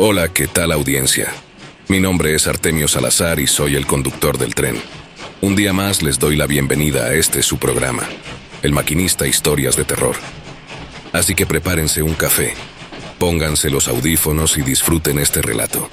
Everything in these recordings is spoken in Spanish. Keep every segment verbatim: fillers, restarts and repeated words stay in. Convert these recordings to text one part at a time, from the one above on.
Hola, ¿qué tal audiencia? Mi nombre es Artemio Salazar y soy el conductor del tren. Un día más les doy la bienvenida a este su programa, El Maquinista Historias de Terror. Así que prepárense un café, pónganse los audífonos y disfruten este relato.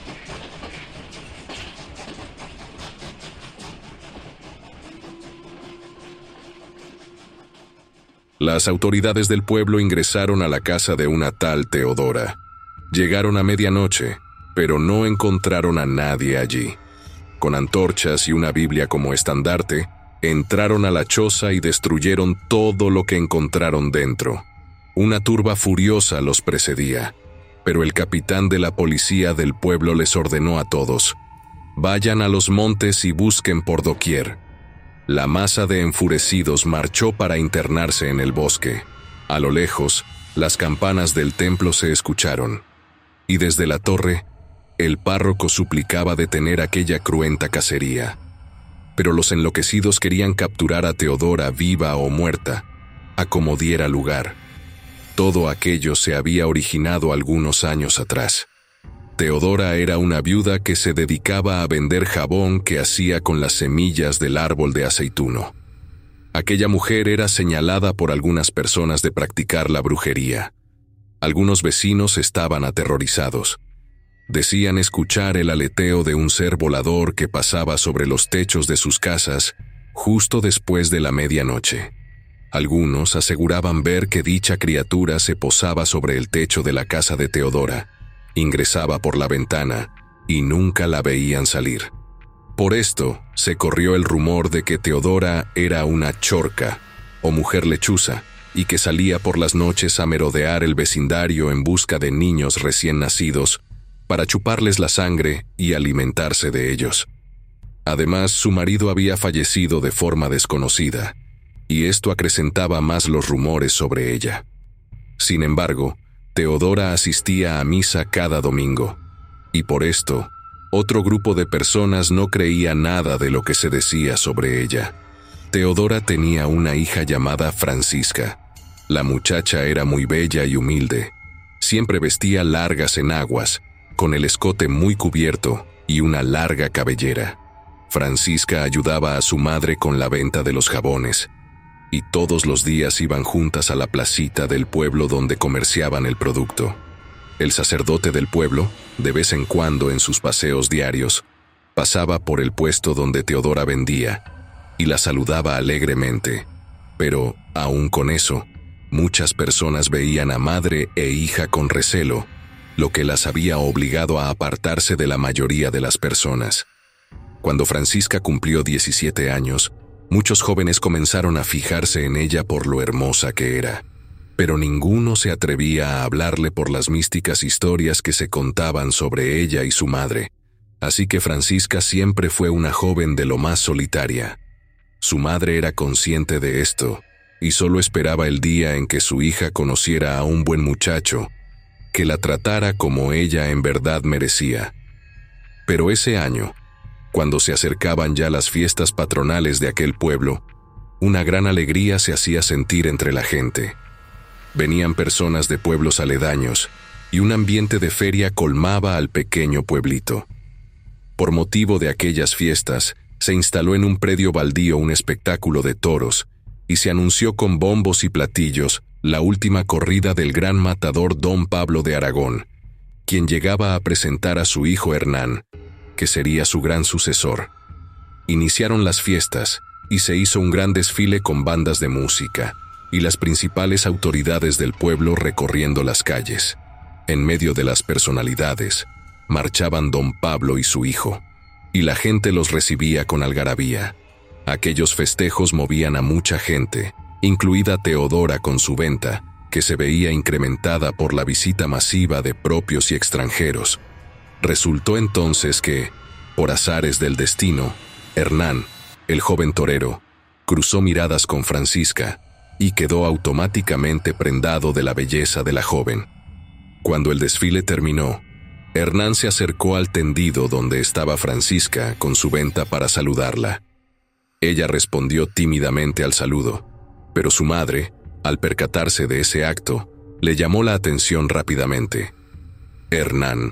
Las autoridades del pueblo ingresaron a la casa de una tal Teodora. Llegaron a medianoche, pero no encontraron a nadie allí. Con antorchas y una Biblia como estandarte, entraron a la choza y destruyeron todo lo que encontraron dentro. Una turba furiosa los precedía, pero el capitán de la policía del pueblo les ordenó a todos: vayan a los montes y busquen por doquier. La masa de enfurecidos marchó para internarse en el bosque. A lo lejos, las campanas del templo se escucharon, y desde la torre, el párroco suplicaba detener aquella cruenta cacería. Pero los enloquecidos querían capturar a Teodora viva o muerta, a como diera lugar. Todo aquello se había originado algunos años atrás. Teodora era una viuda que se dedicaba a vender jabón que hacía con las semillas del árbol de aceituno. Aquella mujer era señalada por algunas personas de practicar la brujería. Algunos vecinos estaban aterrorizados. Decían escuchar el aleteo de un ser volador que pasaba sobre los techos de sus casas justo después de la medianoche. Algunos aseguraban ver que dicha criatura se posaba sobre el techo de la casa de Teodora, ingresaba por la ventana y nunca la veían salir. Por esto, se corrió el rumor de que Teodora era una chorca o mujer lechuza y que salía por las noches a merodear el vecindario en busca de niños recién nacidos para chuparles la sangre y alimentarse de ellos. Además, su marido había fallecido de forma desconocida, y esto acrecentaba más los rumores sobre ella. Sin embargo, Teodora asistía a misa cada domingo, y por esto, otro grupo de personas no creía nada de lo que se decía sobre ella. Teodora tenía una hija llamada Francisca. La muchacha era muy bella y humilde. Siempre vestía largas enaguas, con el escote muy cubierto y una larga cabellera. Francisca ayudaba a su madre con la venta de los jabones, y todos los días iban juntas a la placita del pueblo donde comerciaban el producto. El sacerdote del pueblo, de vez en cuando en sus paseos diarios, pasaba por el puesto donde Teodora vendía y la saludaba alegremente, pero, aun con eso, muchas personas veían a madre e hija con recelo, lo que las había obligado a apartarse de la mayoría de las personas. Cuando Francisca cumplió diecisiete años, muchos jóvenes comenzaron a fijarse en ella por lo hermosa que era, pero ninguno se atrevía a hablarle por las místicas historias que se contaban sobre ella y su madre, así que Francisca siempre fue una joven de lo más solitaria. Su madre era consciente de esto, y solo esperaba el día en que su hija conociera a un buen muchacho, que la tratara como ella en verdad merecía. Pero ese año, cuando se acercaban ya las fiestas patronales de aquel pueblo, una gran alegría se hacía sentir entre la gente. Venían personas de pueblos aledaños, y un ambiente de feria colmaba al pequeño pueblito. Por motivo de aquellas fiestas, se instaló en un predio baldío un espectáculo de toros, y se anunció con bombos y platillos la última corrida del gran matador Don Pablo de Aragón, quien llegaba a presentar a su hijo Hernán, que sería su gran sucesor. Iniciaron las fiestas, y se hizo un gran desfile con bandas de música, y las principales autoridades del pueblo recorriendo las calles. En medio de las personalidades, marchaban Don Pablo y su hijo, y la gente los recibía con algarabía. Aquellos festejos movían a mucha gente, incluida Teodora con su venta, que se veía incrementada por la visita masiva de propios y extranjeros. Resultó entonces que, por azares del destino, Hernán, el joven torero, cruzó miradas con Francisca y quedó automáticamente prendado de la belleza de la joven. Cuando el desfile terminó, Hernán se acercó al tendido donde estaba Francisca con su venta para saludarla. Ella respondió tímidamente al saludo, pero su madre, al percatarse de ese acto, le llamó la atención rápidamente. «Hernán,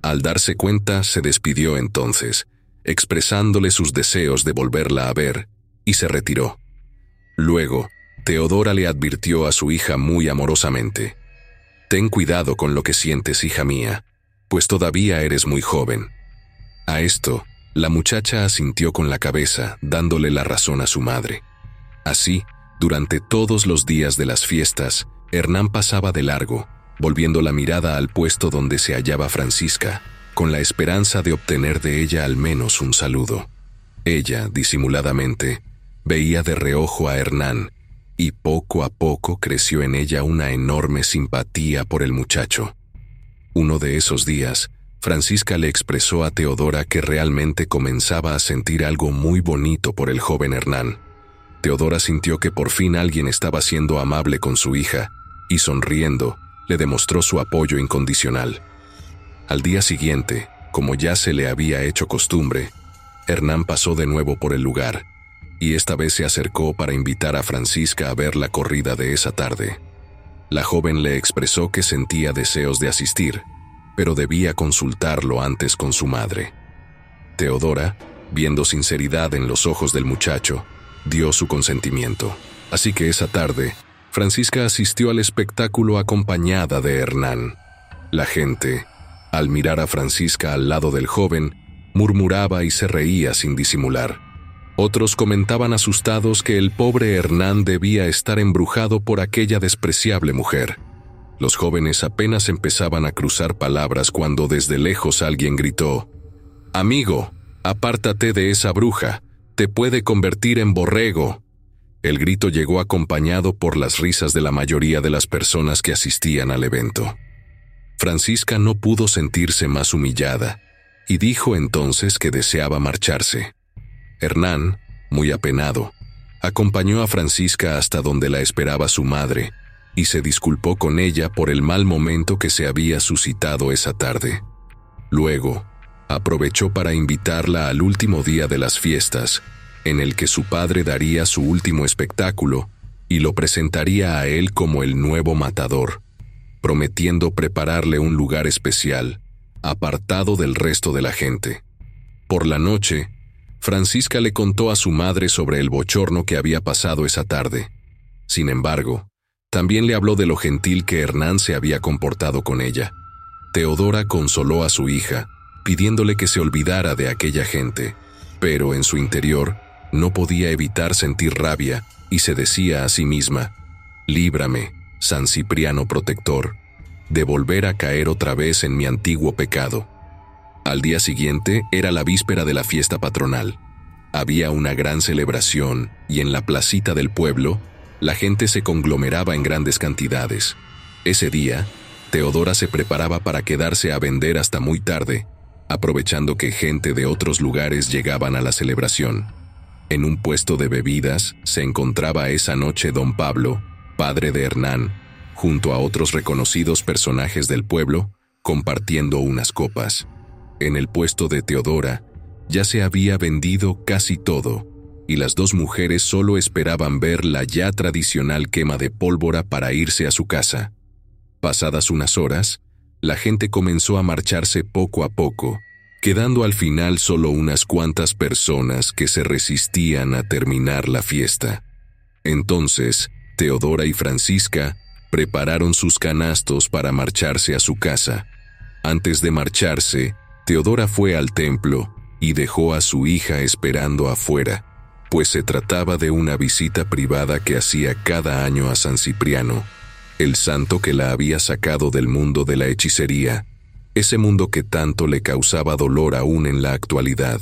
Al darse cuenta, se despidió entonces, expresándole sus deseos de volverla a ver, y se retiró. Luego, Teodora le advirtió a su hija muy amorosamente: «Ten cuidado con lo que sientes, hija mía, pues todavía eres muy joven». A esto, la muchacha asintió con la cabeza, dándole la razón a su madre. Así, durante todos los días de las fiestas, Hernán pasaba de largo, volviendo la mirada al puesto donde se hallaba Francisca, con la esperanza de obtener de ella al menos un saludo. Ella, disimuladamente, veía de reojo a Hernán, y poco a poco creció en ella una enorme simpatía por el muchacho. Uno de esos días, Francisca le expresó a Teodora que realmente comenzaba a sentir algo muy bonito por el joven Hernán. Teodora sintió que por fin alguien estaba siendo amable con su hija, y sonriendo, le demostró su apoyo incondicional. Al día siguiente, como ya se le había hecho costumbre, Hernán pasó de nuevo por el lugar, y esta vez se acercó para invitar a Francisca a ver la corrida de esa tarde. La joven le expresó que sentía deseos de asistir, pero debía consultarlo antes con su madre. Teodora, viendo sinceridad en los ojos del muchacho, dio su consentimiento. Así que esa tarde, Francisca asistió al espectáculo acompañada de Hernán. La gente, al mirar a Francisca al lado del joven, murmuraba y se reía sin disimular. Otros comentaban asustados que el pobre Hernán debía estar embrujado por aquella despreciable mujer. Los jóvenes apenas empezaban a cruzar palabras cuando desde lejos alguien gritó: «Amigo, apártate de esa bruja, te puede convertir en borrego». El grito llegó acompañado por las risas de la mayoría de las personas que asistían al evento. Francisca no pudo sentirse más humillada, y dijo entonces que deseaba marcharse. Hernán, muy apenado, acompañó a Francisca hasta donde la esperaba su madre, y se disculpó con ella por el mal momento que se había suscitado esa tarde. Luego, aprovechó para invitarla al último día de las fiestas, en el que su padre daría su último espectáculo y lo presentaría a él como el nuevo matador, prometiendo prepararle un lugar especial, apartado del resto de la gente. Por la noche, Francisca le contó a su madre sobre el bochorno que había pasado esa tarde. Sin embargo, también le habló de lo gentil que Hernán se había comportado con ella. Teodora consoló a su hija, pidiéndole que se olvidara de aquella gente, pero en su interior no podía evitar sentir rabia y se decía a sí misma: «Líbrame, San Cipriano protector, de volver a caer otra vez en mi antiguo pecado». Al día siguiente era la víspera de la fiesta patronal. Había una gran celebración y en la placita del pueblo la gente se conglomeraba en grandes cantidades. Ese día, Teodora se preparaba para quedarse a vender hasta muy tarde, aprovechando que gente de otros lugares llegaban a la celebración. En un puesto de bebidas se encontraba esa noche don Pablo, padre de Hernán, junto a otros reconocidos personajes del pueblo, compartiendo unas copas. En el puesto de Teodora ya se había vendido casi todo, y las dos mujeres solo esperaban ver la ya tradicional quema de pólvora para irse a su casa. Pasadas unas horas, la gente comenzó a marcharse poco a poco, quedando al final solo unas cuantas personas que se resistían a terminar la fiesta. Entonces, Teodora y Francisca prepararon sus canastos para marcharse a su casa. Antes de marcharse, Teodora fue al templo y dejó a su hija esperando afuera, pues se trataba de una visita privada que hacía cada año a San Cipriano, el santo que la había sacado del mundo de la hechicería, ese mundo que tanto le causaba dolor aún en la actualidad.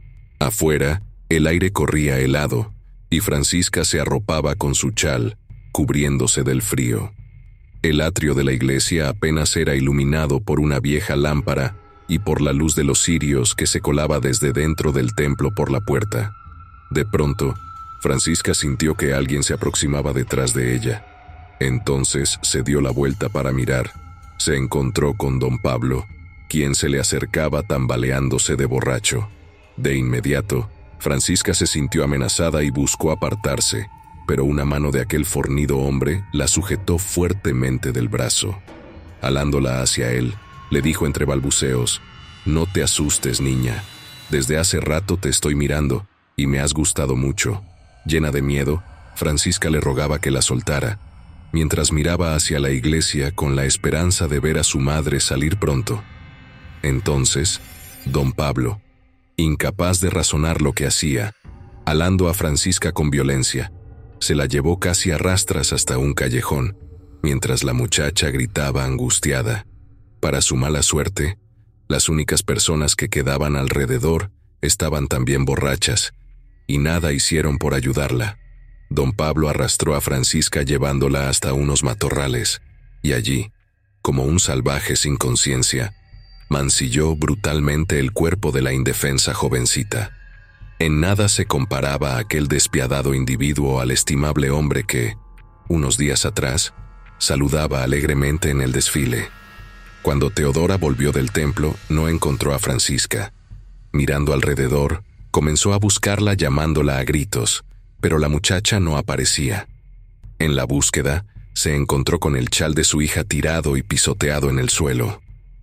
Afuera, el aire corría helado, y Francisca se arropaba con su chal, cubriéndose del frío. El atrio de la iglesia apenas era iluminado por una vieja lámpara y por la luz de los cirios que se colaba desde dentro del templo por la puerta. De pronto, Francisca sintió que alguien se aproximaba detrás de ella. Entonces se dio la vuelta para mirar. Se encontró con don Pablo, quien se le acercaba tambaleándose de borracho. De inmediato, Francisca se sintió amenazada y buscó apartarse, pero una mano de aquel fornido hombre la sujetó fuertemente del brazo. Alándola hacia él, le dijo entre balbuceos: No te asustes, niña. Desde hace rato te estoy mirando y me has gustado mucho. Llena de miedo, Francisca le rogaba que la soltara, mientras miraba hacia la iglesia con la esperanza de ver a su madre salir pronto. Entonces, don Pablo, incapaz de razonar lo que hacía, alando a Francisca con violencia, se la llevó casi a rastras hasta un callejón, mientras la muchacha gritaba angustiada. Para su mala suerte, las únicas personas que quedaban alrededor estaban también borrachas, y nada hicieron por ayudarla. Don Pablo arrastró a Francisca llevándola hasta unos matorrales, y allí, como un salvaje sin conciencia, mancilló brutalmente el cuerpo de la indefensa jovencita. En nada se comparaba aquel despiadado individuo al estimable hombre que, unos días atrás, saludaba alegremente en el desfile. Cuando Teodora volvió del templo, no encontró a Francisca. Mirando alrededor, comenzó a buscarla llamándola a gritos, pero la muchacha no aparecía. En la búsqueda, se encontró con el chal de su hija tirado y pisoteado en el suelo.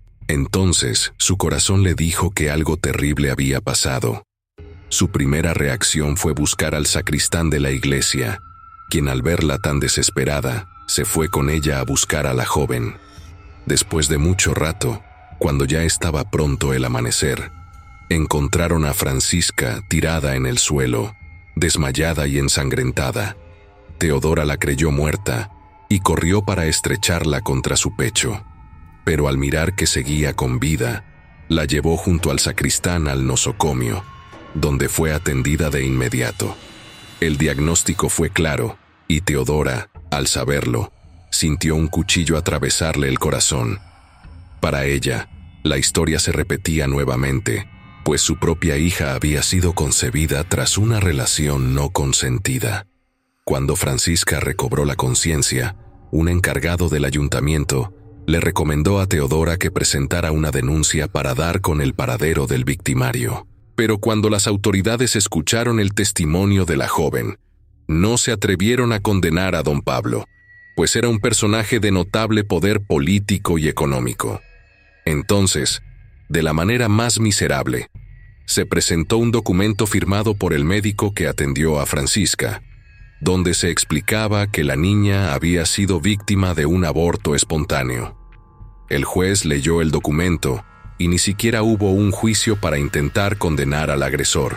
Entonces, su corazón le dijo que algo terrible había pasado. Su primera reacción fue buscar al sacristán de la iglesia, quien al verla tan desesperada, se fue con ella a buscar a la joven. Después de mucho rato, cuando ya estaba pronto el amanecer, encontraron a Francisca tirada en el suelo, desmayada y ensangrentada. Teodora la creyó muerta y corrió para estrecharla contra su pecho, pero al mirar que seguía con vida, la llevó junto al sacristán al nosocomio, donde fue atendida de inmediato. El diagnóstico fue claro, y Teodora, al saberlo, sintió un cuchillo atravesarle el corazón. Para ella, la historia se repetía nuevamente, pues su propia hija había sido concebida tras una relación no consentida. Cuando Francisca recobró la conciencia, un encargado del ayuntamiento le recomendó a Teodora que presentara una denuncia para dar con el paradero del victimario. Pero cuando las autoridades escucharon el testimonio de la joven, no se atrevieron a condenar a don Pablo, pues era un personaje de notable poder político y económico. Entonces, de la manera más miserable, se presentó un documento firmado por el médico que atendió a Francisca, donde se explicaba que la niña había sido víctima de un aborto espontáneo. El juez leyó el documento y ni siquiera hubo un juicio para intentar condenar al agresor.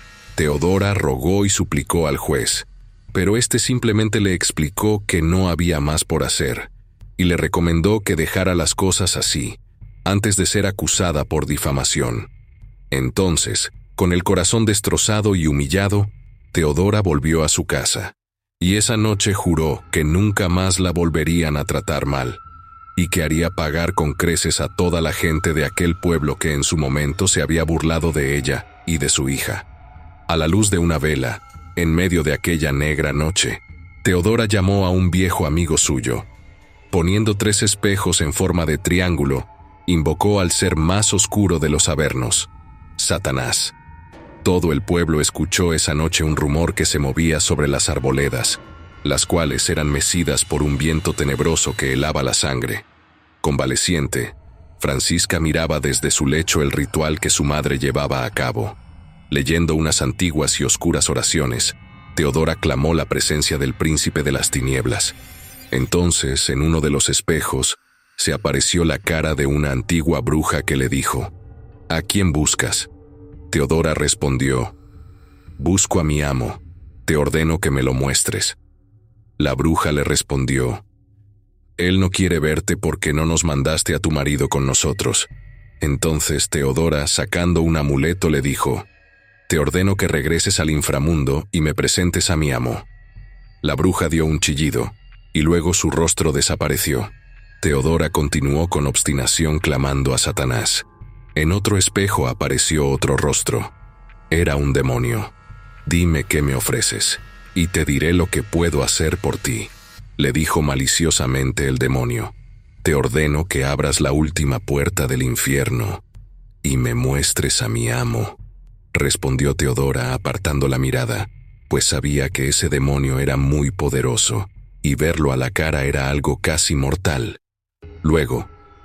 Teodora rogó y suplicó al juez, pero éste simplemente le explicó que no había más por hacer, y le recomendó que dejara las cosas así, antes de ser acusada por difamación. Entonces, con el corazón destrozado y humillado, Teodora volvió a su casa, y esa noche juró que nunca más la volverían a tratar mal, y que haría pagar con creces a toda la gente de aquel pueblo que en su momento se había burlado de ella y de su hija. A la luz de una vela, en medio de aquella negra noche, Teodora llamó a un viejo amigo suyo. Poniendo tres espejos en forma de triángulo, invocó al ser más oscuro de los avernos, Satanás. Todo el pueblo escuchó esa noche un rumor que se movía sobre las arboledas, las cuales eran mecidas por un viento tenebroso que helaba la sangre. Convaleciente, Francisca miraba desde su lecho el ritual que su madre llevaba a cabo. Leyendo unas antiguas y oscuras oraciones, Teodora clamó la presencia del príncipe de las tinieblas. Entonces, en uno de los espejos, se apareció la cara de una antigua bruja que le dijo: «¿A quién buscas?». Teodora respondió: «Busco a mi amo, te ordeno que me lo muestres». La bruja le respondió: «Él no quiere verte porque no nos mandaste a tu marido con nosotros». Entonces Teodora, sacando un amuleto, le dijo: «Te ordeno que regreses al inframundo y me presentes a mi amo». La bruja dio un chillido, y luego su rostro desapareció. Teodora continuó con obstinación clamando a Satanás. En otro espejo apareció otro rostro. Era un demonio. «Dime qué me ofreces, y te diré lo que puedo hacer por ti», le dijo maliciosamente el demonio. «Te ordeno que abras la última puerta del infierno y me muestres a mi amo», respondió Teodora apartando la mirada, pues sabía que ese demonio era muy poderoso, y verlo a la cara era algo casi mortal. Luego,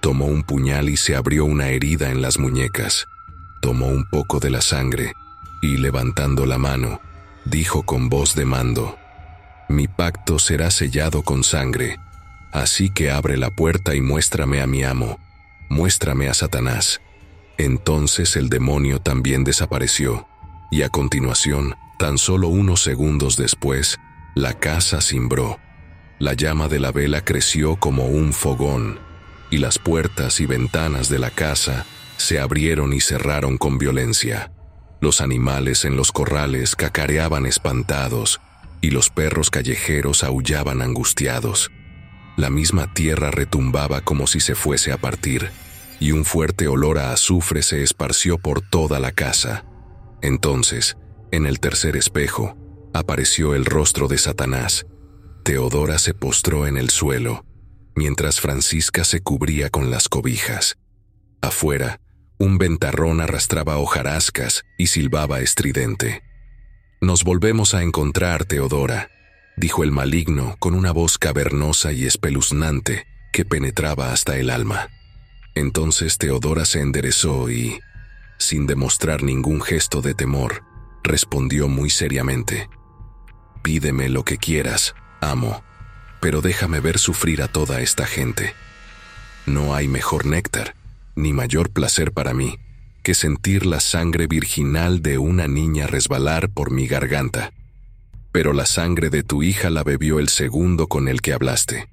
Tomó un puñal y se abrió una herida en las muñecas. Tomó un poco de la sangre y, levantando la mano, dijo con voz de mando: «Mi pacto será sellado con sangre, así que abre la puerta y muéstrame a mi amo, muéstrame a Satanás». Entonces el demonio también desapareció, y a continuación, tan solo unos segundos después, la casa cimbró. La llama de la vela creció como un fogón, y las puertas y ventanas de la casa se abrieron y cerraron con violencia. Los animales en los corrales cacareaban espantados, y los perros callejeros aullaban angustiados. La misma tierra retumbaba como si se fuese a partir, y un fuerte olor a azufre se esparció por toda la casa. Entonces, en el tercer espejo, apareció el rostro de Satanás. Teodora se postró en el suelo, mientras Francisca se cubría con las cobijas. Afuera, un ventarrón arrastraba hojarascas y silbaba estridente. «Nos volvemos a encontrar, Teodora», dijo el maligno con una voz cavernosa y espeluznante que penetraba hasta el alma. Entonces Teodora se enderezó y, sin demostrar ningún gesto de temor, respondió muy seriamente: «Pídeme lo que quieras, amo, pero déjame ver sufrir a toda esta gente. No hay mejor néctar, ni mayor placer para mí, que sentir la sangre virginal de una niña resbalar por mi garganta. Pero la sangre de tu hija la bebió el segundo con el que hablaste.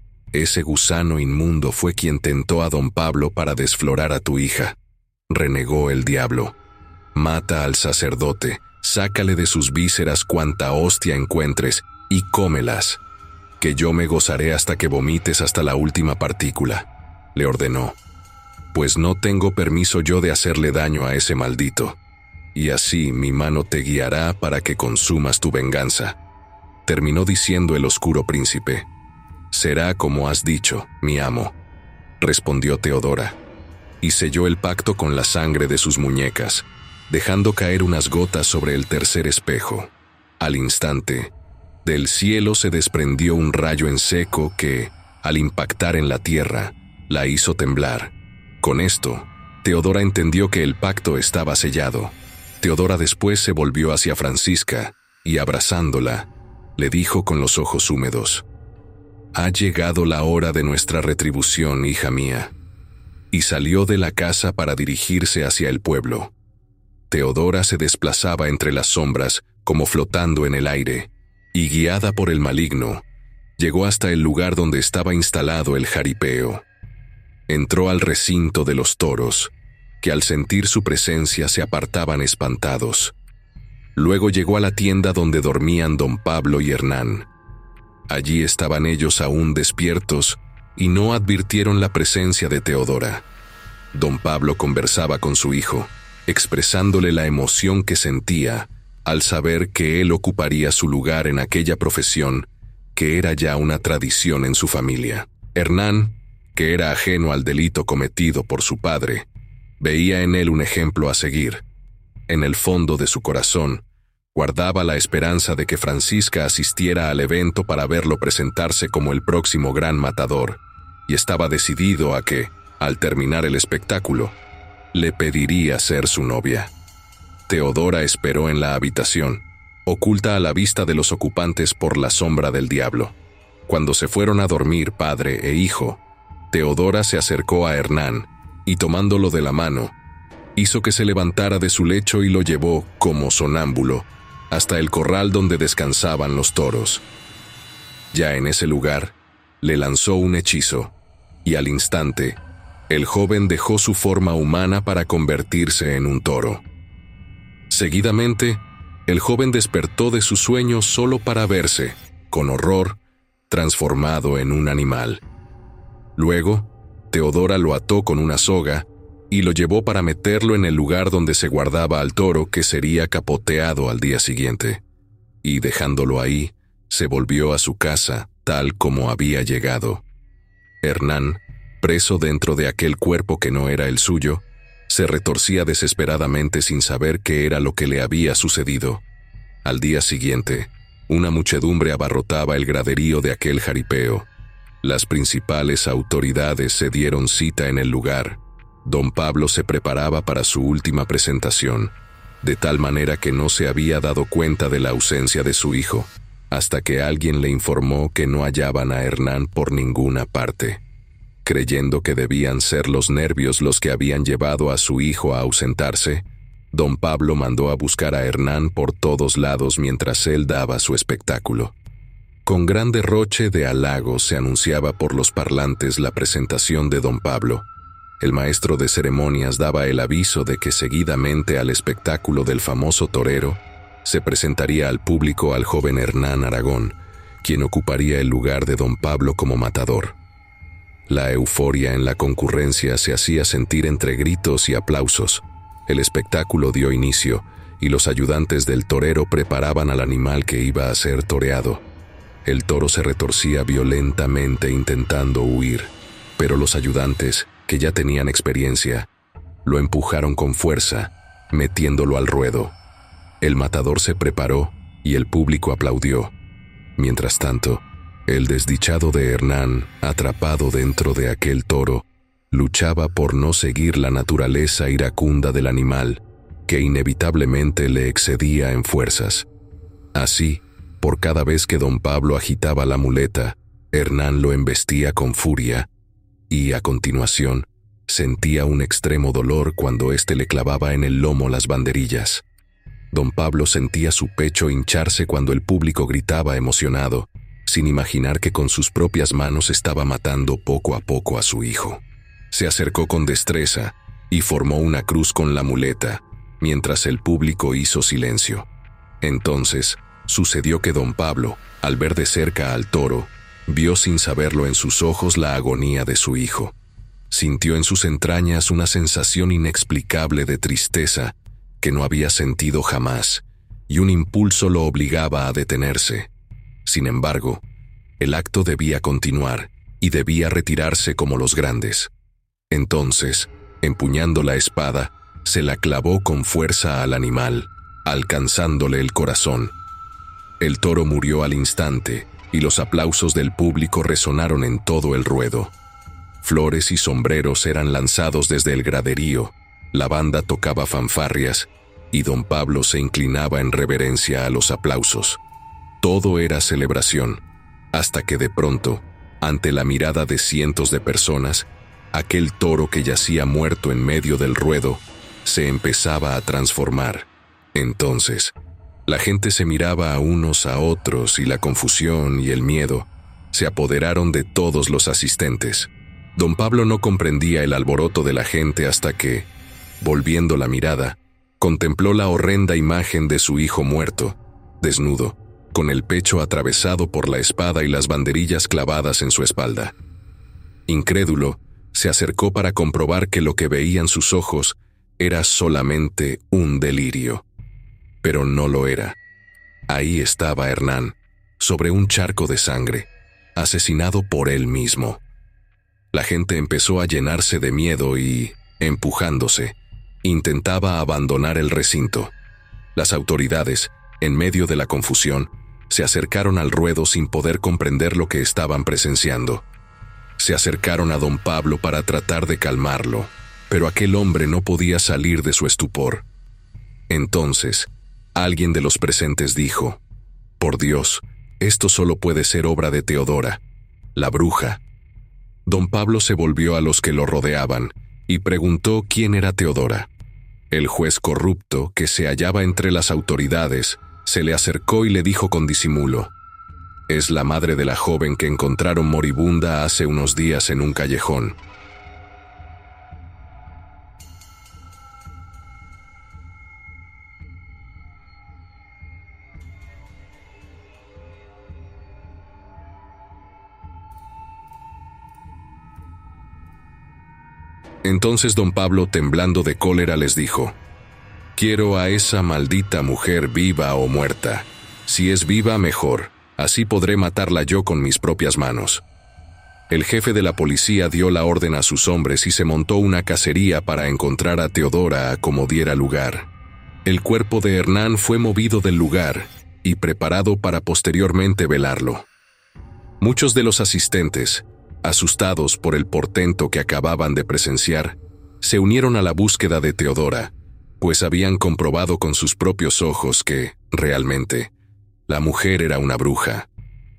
Ese gusano inmundo fue quien tentó a don Pablo para desflorar a tu hija», renegó el diablo. «Mata al sacerdote, sácale de sus vísceras cuanta hostia encuentres y cómelas, que yo me gozaré hasta que vomites hasta la última partícula», le ordenó. «Pues no tengo permiso yo de hacerle daño a ese maldito, y así mi mano te guiará para que consumas tu venganza», terminó diciendo el oscuro príncipe. «Será como has dicho, mi amo», respondió Teodora, y selló el pacto con la sangre de sus muñecas, dejando caer unas gotas sobre el tercer espejo. Al instante, del cielo se desprendió un rayo en seco que, al impactar en la tierra, la hizo temblar. Con esto, Teodora entendió que el pacto estaba sellado. Teodora después se volvió hacia Francisca y, abrazándola, le dijo con los ojos húmedos: «Ha llegado la hora de nuestra retribución, hija mía», y salió de la casa para dirigirse hacia el pueblo. Teodora se desplazaba entre las sombras como flotando en el aire, y guiada por el maligno, llegó hasta el lugar donde estaba instalado el jaripeo. Entró al recinto de los toros, que al sentir su presencia se apartaban espantados. Luego llegó a la tienda donde dormían don Pablo y Hernán. Allí estaban ellos aún despiertos y no advirtieron la presencia de Teodora. Don Pablo conversaba con su hijo, expresándole la emoción que sentía al saber que él ocuparía su lugar en aquella profesión que era ya una tradición en su familia. Hernán, que era ajeno al delito cometido por su padre, veía en él un ejemplo a seguir. En el fondo de su corazón, guardaba la esperanza de que Francisca asistiera al evento para verlo presentarse como el próximo gran matador, y estaba decidido a que, al terminar el espectáculo, le pediría ser su novia. Teodora esperó en la habitación, oculta a la vista de los ocupantes por la sombra del diablo. Cuando se fueron a dormir padre e hijo, Teodora se acercó a Hernán y, tomándolo de la mano, hizo que se levantara de su lecho y lo llevó, como sonámbulo, hasta el corral donde descansaban los toros. Ya en ese lugar, le lanzó un hechizo, y al instante, el joven dejó su forma humana para convertirse en un toro. Seguidamente, el joven despertó de su sueño solo para verse, con horror, transformado en un animal. Luego, Teodora lo ató con una soga y lo llevó para meterlo en el lugar donde se guardaba al toro que sería capoteado al día siguiente, y dejándolo ahí, se volvió a su casa tal como había llegado. Hernán, preso dentro de aquel cuerpo que no era el suyo, se retorcía desesperadamente sin saber qué era lo que le había sucedido. Al día siguiente, una muchedumbre abarrotaba el graderío de aquel jaripeo. Las principales autoridades se dieron cita en el lugar. Don Pablo se preparaba para su última presentación, de tal manera que no se había dado cuenta de la ausencia de su hijo, hasta que alguien le informó que no hallaban a Hernán por ninguna parte. Creyendo que debían ser los nervios los que habían llevado a su hijo a ausentarse, don Pablo mandó a buscar a Hernán por todos lados mientras él daba su espectáculo. Con gran derroche de halagos se anunciaba por los parlantes la presentación de don Pablo. El maestro de ceremonias daba el aviso de que seguidamente al espectáculo del famoso torero se presentaría al público al joven Hernán Aragón, quien ocuparía el lugar de don Pablo como matador. La euforia en la concurrencia se hacía sentir entre gritos y aplausos. El espectáculo dio inicio y los ayudantes del torero preparaban al animal que iba a ser toreado. El toro se retorcía violentamente intentando huir, pero los ayudantes, que ya tenían experiencia, lo empujaron con fuerza, metiéndolo al ruedo. El matador se preparó y el público aplaudió. Mientras tanto, el desdichado de Hernán, atrapado dentro de aquel toro, luchaba por no seguir la naturaleza iracunda del animal, que inevitablemente le excedía en fuerzas. Así, por cada vez que don Pablo agitaba la muleta, Hernán lo embestía con furia, y a continuación sentía un extremo dolor cuando éste le clavaba en el lomo las banderillas. Don Pablo sentía su pecho hincharse cuando el público gritaba emocionado, sin imaginar que con sus propias manos estaba matando poco a poco a su hijo. Se acercó con destreza y formó una cruz con la muleta, mientras el público hizo silencio. Entonces, sucedió que don Pablo, al ver de cerca al toro, vio sin saberlo en sus ojos la agonía de su hijo. Sintió en sus entrañas una sensación inexplicable de tristeza que no había sentido jamás, y un impulso lo obligaba a detenerse. Sin embargo, el acto debía continuar y debía retirarse como los grandes. Entonces, empuñando la espada, se la clavó con fuerza al animal, alcanzándole el corazón. El toro murió al instante, y los aplausos del público resonaron en todo el ruedo. Flores y sombreros eran lanzados desde el graderío, la banda tocaba fanfarrias, y don Pablo se inclinaba en reverencia a los aplausos. Todo era celebración, hasta que de pronto, ante la mirada de cientos de personas, aquel toro que yacía muerto en medio del ruedo se empezaba a transformar. Entonces, la gente se miraba a unos a otros y la confusión y el miedo se apoderaron de todos los asistentes. Don Pablo no comprendía el alboroto de la gente hasta que, volviendo la mirada, contempló la horrenda imagen de su hijo muerto, desnudo, con el pecho atravesado por la espada y las banderillas clavadas en su espalda. Incrédulo, se acercó para comprobar que lo que veían sus ojos era solamente un delirio. Pero no lo era. Ahí estaba Hernán, sobre un charco de sangre, asesinado por él mismo. La gente empezó a llenarse de miedo y, empujándose, intentaba abandonar el recinto. Las autoridades, en medio de la confusión, se acercaron al ruedo sin poder comprender lo que estaban presenciando. Se acercaron a don Pablo para tratar de calmarlo, pero aquel hombre no podía salir de su estupor. Entonces, alguien de los presentes dijo: «Por Dios, esto solo puede ser obra de Teodora, la bruja». Don Pablo se volvió a los que lo rodeaban y preguntó quién era Teodora. El juez corrupto, que se hallaba entre las autoridades, se le acercó y le dijo con disimulo: «Es la madre de la joven que encontraron moribunda hace unos días en un callejón». Entonces don Pablo, temblando de cólera, les dijo: «Quiero a esa maldita mujer viva o muerta. Si es viva, mejor, así podré matarla yo con mis propias manos». El jefe de la policía dio la orden a sus hombres y se montó una cacería para encontrar a Teodora a como diera lugar. El cuerpo de Hernán fue movido del lugar y preparado para posteriormente velarlo. Muchos de los asistentes, asustados por el portento que acababan de presenciar, se unieron a la búsqueda de Teodora, pues habían comprobado con sus propios ojos que, realmente, la mujer era una bruja.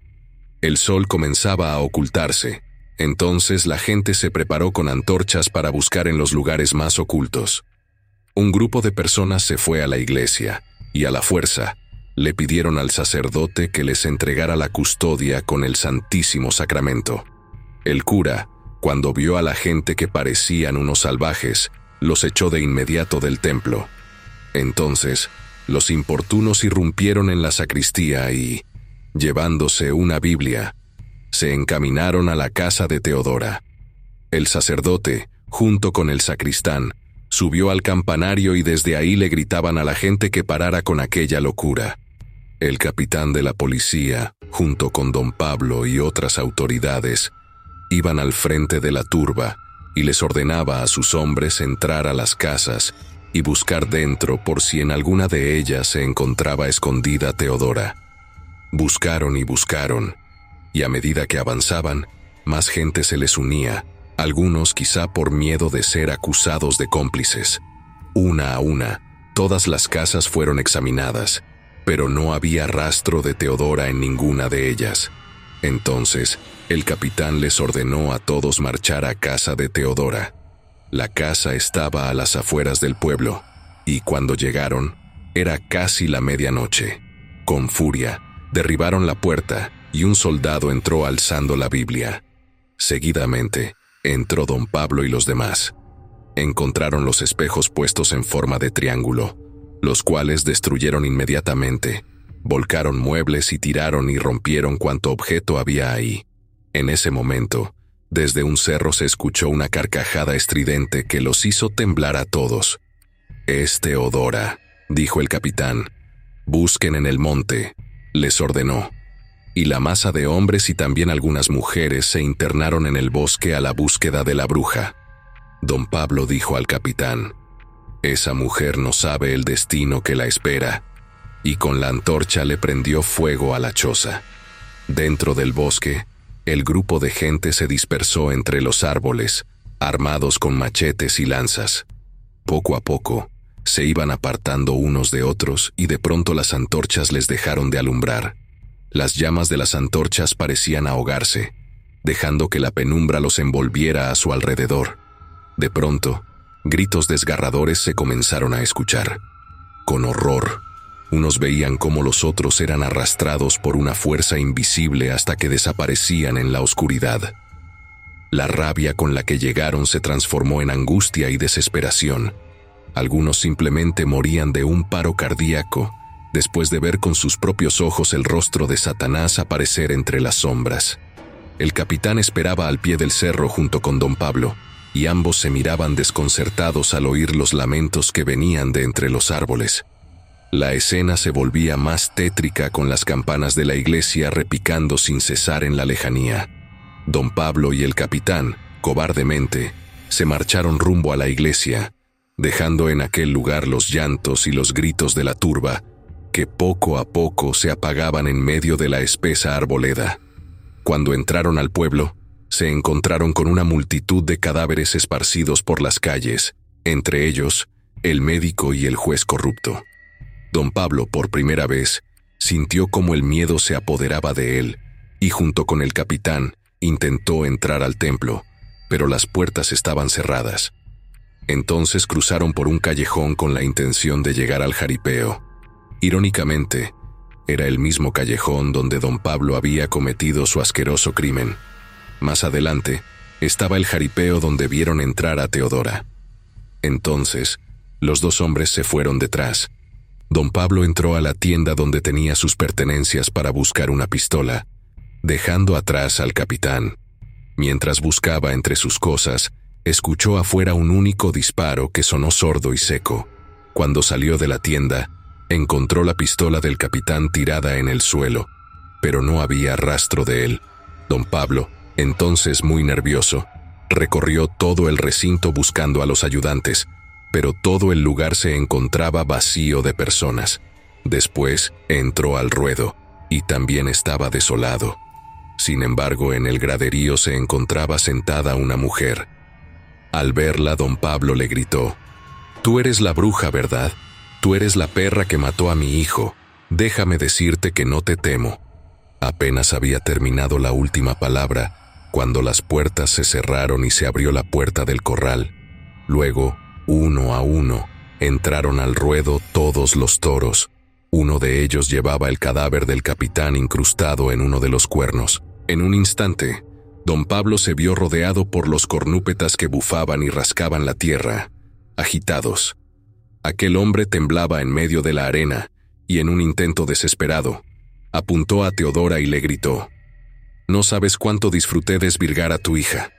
El sol comenzaba a ocultarse, entonces la gente se preparó con antorchas para buscar en los lugares más ocultos. Un grupo de personas se fue a la iglesia, y a la fuerza, le pidieron al sacerdote que les entregara la custodia con el Santísimo Sacramento. El cura, cuando vio a la gente que parecían unos salvajes, los echó de inmediato del templo. Entonces, los importunos irrumpieron en la sacristía y, llevándose una Biblia, se encaminaron a la casa de Teodora. El sacerdote, junto con el sacristán, subió al campanario y desde ahí le gritaban a la gente que parara con aquella locura. El capitán de la policía, junto con don Pablo y otras autoridades, iban al frente de la turba y les ordenaba a sus hombres entrar a las casas y buscar dentro por si en alguna de ellas se encontraba escondida Teodora. Buscaron y buscaron, y a medida que avanzaban, más gente se les unía, algunos quizá por miedo de ser acusados de cómplices. Una a una, todas las casas fueron examinadas, pero no había rastro de Teodora en ninguna de ellas. Entonces, el capitán les ordenó a todos marchar a casa de Teodora. La casa estaba a las afueras del pueblo, y cuando llegaron, era casi la medianoche. Con furia, derribaron la puerta y un soldado entró alzando la Biblia. Seguidamente, entró don Pablo y los demás. Encontraron los espejos puestos en forma de triángulo, los cuales destruyeron inmediatamente, volcaron muebles y tiraron y rompieron cuanto objeto había ahí. En ese momento, desde un cerro se escuchó una carcajada estridente que los hizo temblar a todos. «Es Teodora», dijo el capitán. «Busquen en el monte», les ordenó. Y la masa de hombres y también algunas mujeres se internaron en el bosque a la búsqueda de la bruja. Don Pablo dijo al capitán: «Esa mujer no sabe el destino que la espera», y con la antorcha le prendió fuego a la choza. Dentro del bosque, el grupo de gente se dispersó entre los árboles, armados con machetes y lanzas. Poco a poco, se iban apartando unos de otros y de pronto las antorchas les dejaron de alumbrar. Las llamas de las antorchas parecían ahogarse, dejando que la penumbra los envolviera a su alrededor. De pronto, gritos desgarradores se comenzaron a escuchar. Con horror, unos veían cómo los otros eran arrastrados por una fuerza invisible hasta que desaparecían en la oscuridad. La rabia con la que llegaron se transformó en angustia y desesperación. Algunos simplemente morían de un paro cardíaco después de ver con sus propios ojos el rostro de Satanás aparecer entre las sombras. El capitán esperaba al pie del cerro junto con don Pablo, y ambos se miraban desconcertados al oír los lamentos que venían de entre los árboles. La escena se volvía más tétrica con las campanas de la iglesia repicando sin cesar en la lejanía. Don Pablo y el capitán, cobardemente, se marcharon rumbo a la iglesia, dejando en aquel lugar los llantos y los gritos de la turba, que poco a poco se apagaban en medio de la espesa arboleda. Cuando entraron al pueblo, se encontraron con una multitud de cadáveres esparcidos por las calles, entre ellos, el médico y el juez corrupto. Don Pablo, por primera vez, sintió cómo el miedo se apoderaba de él, y junto con el capitán, intentó entrar al templo, pero las puertas estaban cerradas. Entonces cruzaron por un callejón con la intención de llegar al jaripeo. Irónicamente, era el mismo callejón donde don Pablo había cometido su asqueroso crimen. Más adelante, estaba el jaripeo donde vieron entrar a Teodora. Entonces, los dos hombres se fueron detrás. Don Pablo entró a la tienda donde tenía sus pertenencias para buscar una pistola, dejando atrás al capitán. Mientras buscaba entre sus cosas, escuchó afuera un único disparo que sonó sordo y seco. Cuando salió de la tienda, encontró la pistola del capitán tirada en el suelo, pero no había rastro de él. Don Pablo, entonces muy nervioso, recorrió todo el recinto buscando a los ayudantes, pero todo el lugar se encontraba vacío de personas. Después entró al ruedo, y también estaba desolado. Sin embargo, en el graderío se encontraba sentada una mujer. Al verla, don Pablo le gritó: «Tú eres la bruja, ¿verdad? Tú eres la perra que mató a mi hijo. Déjame decirte que no te temo». Apenas había terminado la última palabra cuando las puertas se cerraron y se abrió la puerta del corral. Luego, uno a uno, entraron al ruedo todos los toros. Uno de ellos llevaba el cadáver del capitán incrustado en uno de los cuernos. En un instante, don Pablo se vio rodeado por los cornúpetas que bufaban y rascaban la tierra, agitados. Aquel hombre temblaba en medio de la arena y, en un intento desesperado, apuntó a Teodora y le gritó: «No sabes cuánto disfruté desvirgar a tu hija».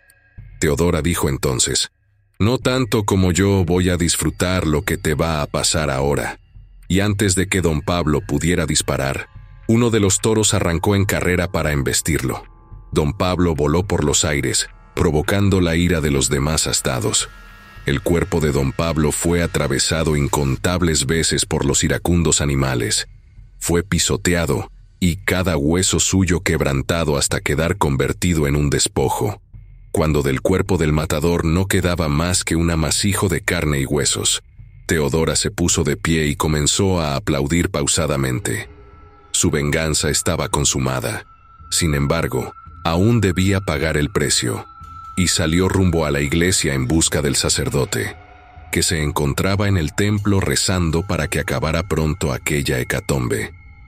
Teodora dijo entonces: «No tanto como yo voy a disfrutar lo que te va a pasar ahora». Y antes de que don Pablo pudiera disparar, uno de los toros arrancó en carrera para embestirlo. Don Pablo voló por los aires, provocando la ira de los demás astados. El cuerpo de don Pablo fue atravesado incontables veces por los iracundos animales. Fue pisoteado y cada hueso suyo quebrantado hasta quedar convertido en un despojo. Cuando del cuerpo del matador no quedaba más que un amasijo de carne y huesos, Teodora se puso de pie y comenzó a aplaudir pausadamente. Su venganza estaba consumada. Sin embargo, aún debía pagar el precio, y salió rumbo a la iglesia en busca del sacerdote, que se encontraba en el templo rezando para que acabara pronto aquella hecatombe.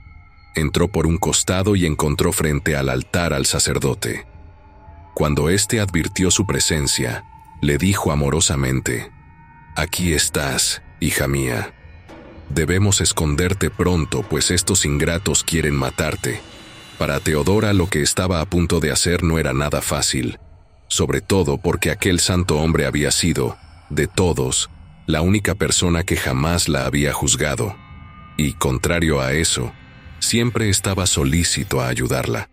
Entró por un costado y encontró frente al altar al sacerdote. Cuando éste advirtió su presencia, le dijo amorosamente: «Aquí estás, hija mía. Debemos esconderte pronto, pues estos ingratos quieren matarte». Para Teodora lo que estaba a punto de hacer no era nada fácil, sobre todo porque aquel santo hombre había sido, de todos, la única persona que jamás la había juzgado, y, contrario a eso, siempre estaba solícito a ayudarla.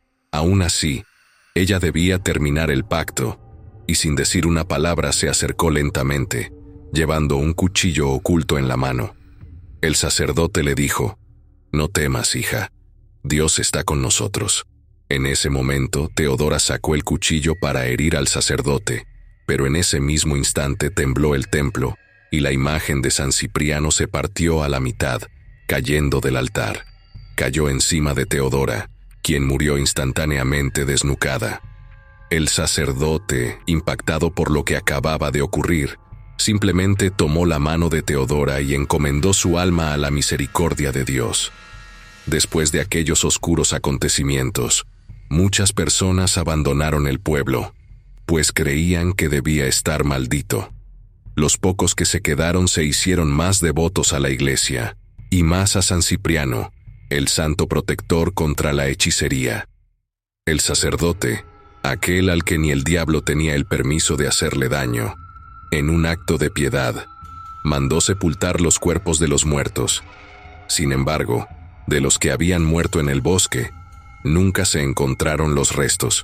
Aún así, ella debía terminar el pacto, y sin decir una palabra se acercó lentamente, llevando un cuchillo oculto en la mano. El sacerdote le dijo: «No temas, hija. Dios está con nosotros». En ese momento, Teodora sacó el cuchillo para herir al sacerdote, pero en ese mismo instante tembló el templo, y la imagen de San Cipriano se partió a la mitad, cayendo del altar. Cayó encima de Teodora, quien murió instantáneamente desnucada. El sacerdote, impactado por lo que acababa de ocurrir, simplemente tomó la mano de Teodora y encomendó su alma a la misericordia de Dios. Después de aquellos oscuros acontecimientos, muchas personas abandonaron el pueblo, pues creían que debía estar maldito. Los pocos que se quedaron se hicieron más devotos a la iglesia, y más a San Cipriano, el santo protector contra la hechicería. El sacerdote, aquel al que ni el diablo tenía el permiso de hacerle daño, en un acto de piedad, mandó sepultar los cuerpos de los muertos. Sin embargo, de los que habían muerto en el bosque, nunca se encontraron los restos.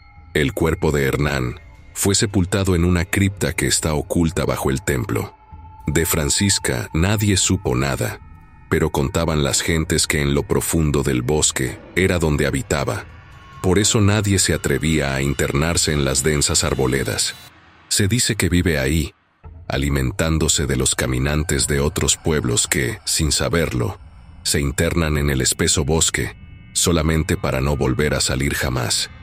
El cuerpo de Hernán fue sepultado en una cripta que está oculta bajo el templo. De Francisca nadie supo nada, pero contaban las gentes que en lo profundo del bosque era donde habitaba. Por eso nadie se atrevía a internarse en las densas arboledas. Se dice que vive ahí, alimentándose de los caminantes de otros pueblos que, sin saberlo, se internan en el espeso bosque, solamente para no volver a salir jamás.